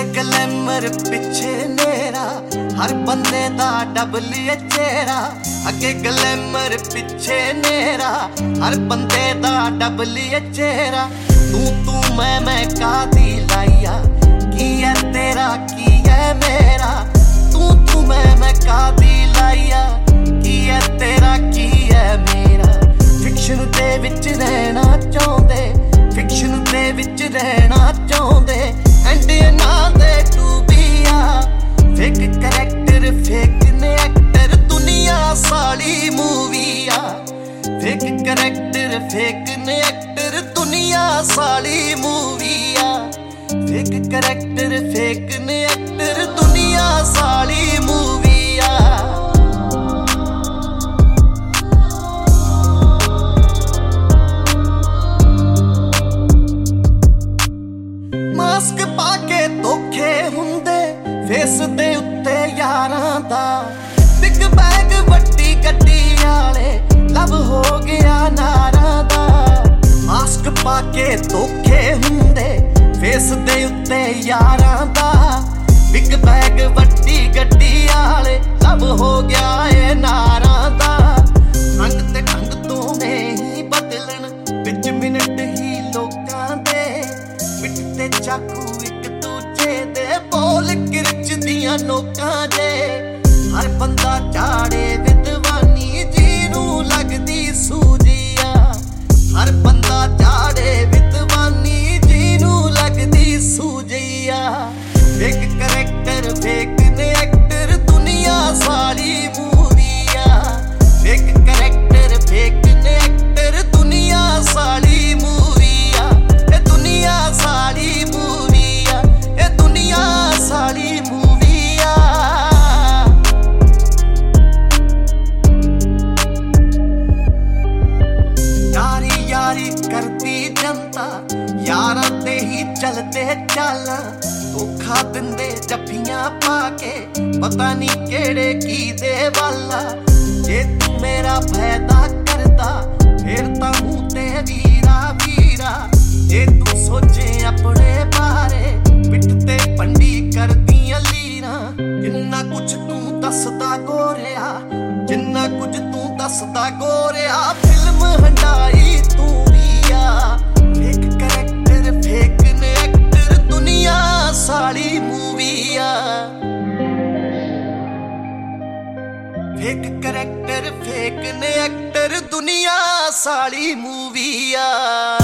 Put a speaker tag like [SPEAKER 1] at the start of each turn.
[SPEAKER 1] Glamour पिछे नेरा, हर बंदे दा डबली चेहरा। अगे ग्लैमर पिछे नेरा, हर बंदे दा डबली चेहरा। तू मैं कादी लाइया, की है तेरा की है मेरा। तू मैं कादी लाइया, की है तेरा की है मेरा। फिक्शन दे विच रहना चाहुंदे, फिक्शन दे विच रहना चाहुंदे। एंड ना दे टू बी आ फेक करैक्टर, फेक ने एक्टर। दुनिया साली मूवी आ फेक करैक्टर, फेक ने एक्टर। दुनिया साली मूवी आ फेक करैक्टर, फेक ने एक्टर। दुनिया साली मूवी आ। मास्क पाके धोखे हुंदे फेस दे उत्ते यारां दा। बिग बैग वड्डी गड्डी आले लव हो गया नारां दा। मास्क पाके धोखे हुंदे फेस दे उत्ते यारां दा। बिग बैग वड्डी गड्डी आले लव हो गया ए नारां दा। रंग ते ढंग तो नहीं बदलन, विच मिनट ही लोकां दे। मिट ते चाकू एक दूजे दे, बोल किरच दियां नोकां दे। हर बंदा झाड़े विद्वानी, जीनू लगदी सूजिया। हर बंदा झाड़े विद्वानी, जीनू लगदी सूजिया। फेक करैक्टर, फेक ने एक्टर। दुनिया साली मूवी आ फेक करैक्टर, फेक ने एक्टर। दुनिया साली मूवी आ, ए दुनिया साली मूवी आ, ए दुनिया साली मूवी आ। यारी यारी करती जनता, यारां ते ही चलते चालां। धोखा दिंदे जफ्फियां पाके, पता नहीं केड़े की दे वाला। जे तू मेरा फायदा करदा, फिर तां मूंह ते वीरा वीरा। जे तू सोचे अपने बारे, पिठ ते पंडी करदियां लीरां। जिन्ना कुछ तू दसदा गोरिया, जिन्ना कुछ तू दसदा गोरिया। फिल्म हंडाई तू भी आ फेक करैक्टर, फेक ने एक्टर। दुनिया साली मूवी आ फेक करैक्टर, फेक ने एक्टर। दुनिया साली मूवी आ।